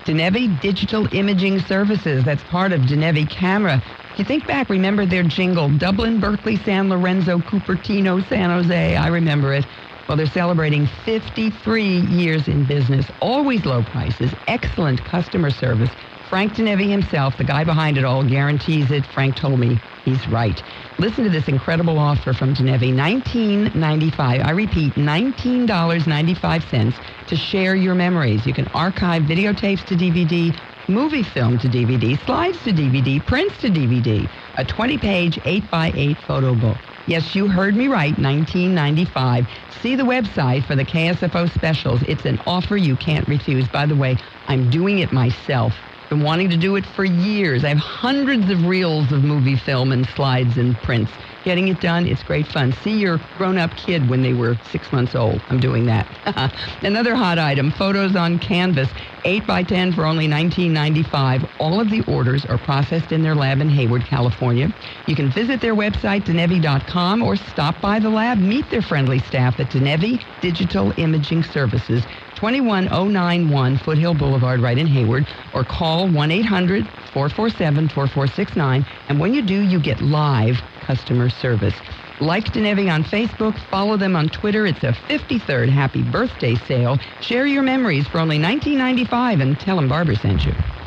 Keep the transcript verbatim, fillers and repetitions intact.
Denevi Digital Imaging Services, that's part of Denevi Camera. If you think back, remember their jingle, Dublin, Berkeley, San Lorenzo, Cupertino, San Jose. I remember it. Well, they're celebrating fifty-three years in business, always low prices, excellent customer service. Frank Denevi himself, the guy behind it all, guarantees it. Frank told me he's right. Listen to this incredible offer from Denevi, nineteen ninety-five dollars. I repeat, nineteen ninety-five to share your memories. You can archive videotapes to D V D, movie film to D V D, slides to D V D, prints to D V D, a twenty-page eight by eight photo book. Yes, you heard me right, nineteen ninety-five dollars. See the website for the K S F O specials. It's an offer you can't refuse. By the way, I'm doing it myself. Been wanting to do it for years. I have hundreds of reels of movie film and slides and prints. Getting it done, it's great fun. See your grown-up kid when they were six months old. I'm doing that. Another hot item, photos on canvas, eight by ten for only nineteen ninety-five. All of the orders are processed in their lab in Hayward, California. You can visit their website, denevi dot com, or stop by the lab, meet their friendly staff at Denevi Digital Imaging Services, twenty-one oh ninety-one Foothill Boulevard, right in Hayward, or call one eight hundred, four four seven, four four six nine, and when you do, you get live customer service. Like Denevi on Facebook, follow them on Twitter. It's a fifty-third happy birthday sale. Share your memories for only nineteen ninety-five and tell them Barbara sent you.